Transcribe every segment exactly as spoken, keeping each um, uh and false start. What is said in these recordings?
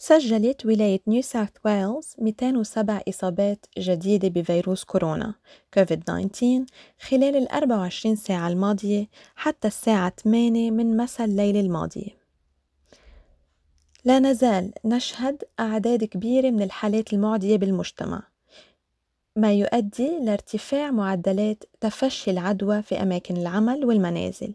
سجلت ولاية نيو ساوث ويلز مئتين وسبعة إصابات جديدة بفيروس كورونا كوفيد تسعة عشر خلال الأربع وعشرين ساعة الماضية حتى الساعة ثمانية من مساء الليلة الماضية. لا نزال نشهد أعداد كبيرة من الحالات المعدية بالمجتمع، ما يؤدي لارتفاع معدلات تفشي العدوى في أماكن العمل والمنازل.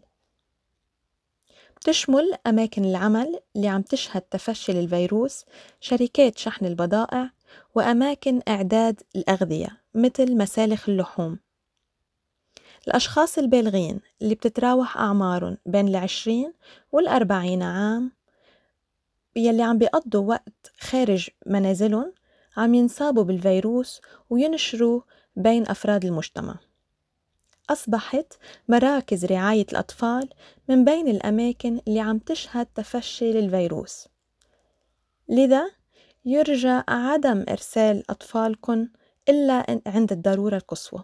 تشمل أماكن العمل اللي عم تشهد تفشي للفيروس شركات شحن البضائع وأماكن إعداد الأغذية مثل مسالخ اللحوم. الأشخاص البالغين اللي بتتراوح أعمارهم بين العشرين والأربعين عام يلي عم بيقضوا وقت خارج منازلهم عم ينصابوا بالفيروس وينشروا بين أفراد المجتمع. أصبحت مراكز رعاية الأطفال من بين الأماكن اللي عم تشهد تفشي للفيروس، لذا يرجى عدم إرسال أطفالكم إلا عند الضرورة القصوى.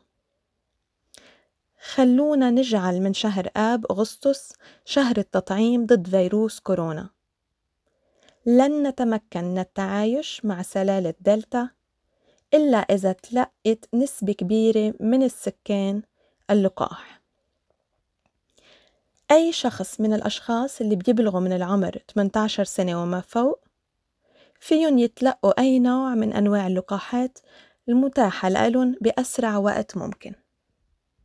خلونا نجعل من شهر آب أغسطس شهر التطعيم ضد فيروس كورونا. لن نتمكن من التعايش مع سلالة دلتا إلا إذا تلقت نسبة كبيرة من السكان اللقاح. أي شخص من الأشخاص اللي بيبلغوا من العمر ثمانية عشر سنة وما فوق فيهم يتلقوا أي نوع من أنواع اللقاحات المتاحة لهم بأسرع وقت ممكن.